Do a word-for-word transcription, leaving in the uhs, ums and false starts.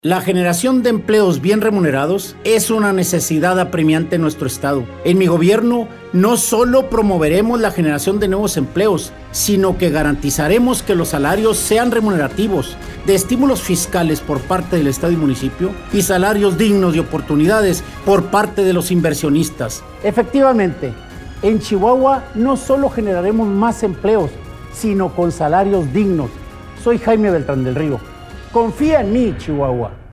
La generación de empleos bien remunerados es una necesidad apremiante en nuestro estado. En mi gobierno no solo promoveremos la generación de nuevos empleos, sino que garantizaremos que los salarios sean remunerativos, de estímulos fiscales por parte del estado y municipio y salarios dignos de oportunidades por parte de los inversionistas. Efectivamente, en Chihuahua no solo generaremos más empleos, sino con salarios dignos. Soy Jaime Beltrán del Río. Confía en mí, Chihuahua.